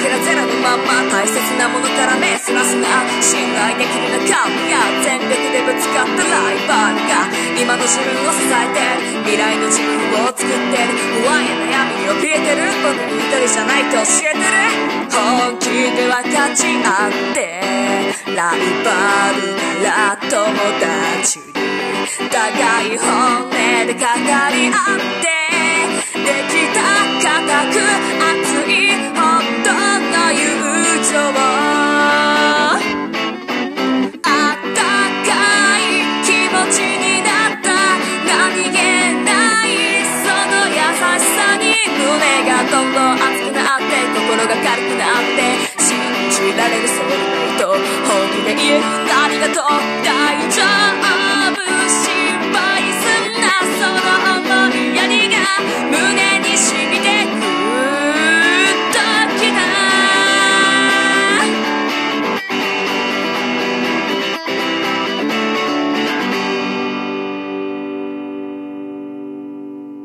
けらゼロのまんま、大切なものから目そらすな。信頼できる仲間や全力でぶつかったライバルが今の自分を支えてる、未来の自分を作ってる。不安や悩みに怯えてる僕に一人じゃないと教えてる。本気で分かち合ってライバルなら友達に互い本音で語り合ってできた固く熱い本当の友情、あったかい気持ちになった何気ないその優しさに胸がどんどん熱くなって心が軽くなって信じられるソウルメイト、本気で言えるありがとう大丈夫